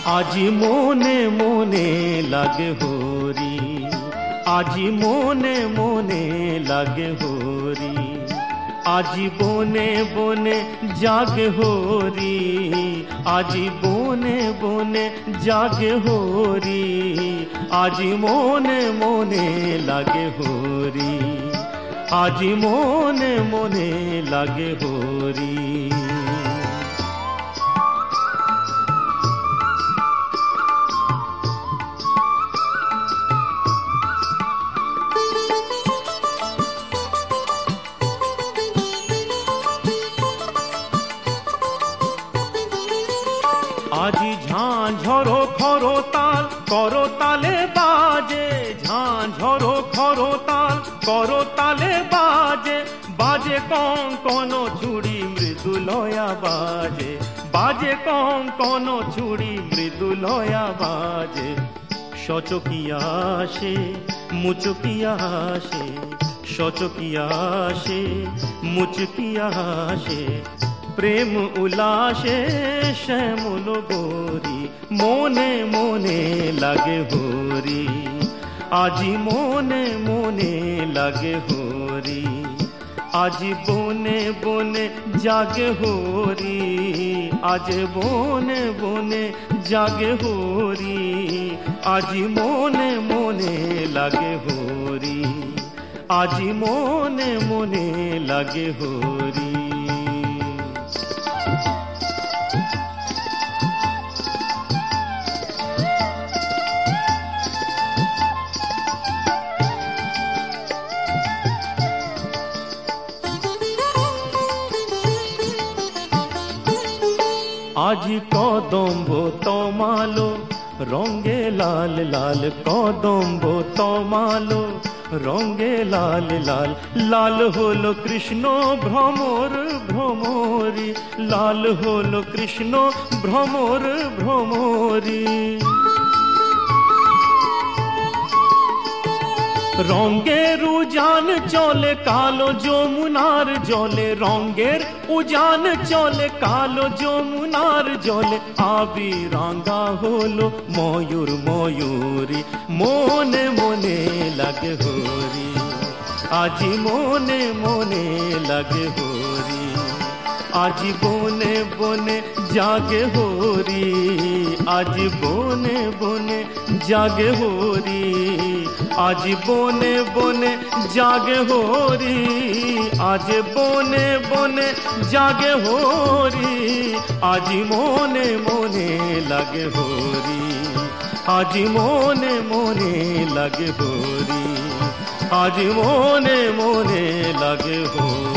আজি মনে মনে লাগে হরি, আজি মনে মনে লাগে হরি, আজি বনে বনে জাগে হরি, আজি বনে বনে জাগে হরি, আজি মনে মনে লাগে হরি, আজি মনে মনে লাগে হরি। আজি ঝাঁঝরো খরতাল করতালে বাজে, ঝাঁঝরো খরতাল করতালে বাজে, বাজে কঙ্কন চুড়ি মৃদুলয়া বাজে, বাজে কঙ্কন চুড়ি মৃদুলয়া বাজে। সচকিয়া আসে মুচকিয়া আসে, সচকিয়া আসে মুচকিয়া আসে, প্রেম উল্লাসে শ্যামল গোরি, মনে মনে লাগে হরি, আজি মনে মনে লাগে হরি, আজি বনে বনে জাগে হরি, আজ বনে বনে জাগে হরি, আজি মনে মনে লাগে হরি, আজি মনে মনে লাগে হরি। আজি কদম্ব তমালো রঙে লাল লাল, কদম্ব তমালো রঙে লাল লাল, লাল হলো কৃষ্ণ ভ্রমর ভ্রমরি, লাল হলো কৃষ্ণ ভ্রমর ভ্রমরি। রঙের উজান চলে কালো যমুনার জলে, রঙের উজান চলে কালো যমুনার জলে, আবি রাঙা হলো ময়ূর ময়ূরী, মনে মনে লাগে হরি, আজি মনে মনে লাগে হরি, আজি বনে বনে জাগে হরি, আজি বনে বনে জাগে হরি, আজি বনে বনে জাগে হরি, আজ বনে বনে জাগে হরি, আজি মনে মনে লাগে হরি, আজি মনে মনে লাগে হরি, আজি মনে মনে লাগে হরি।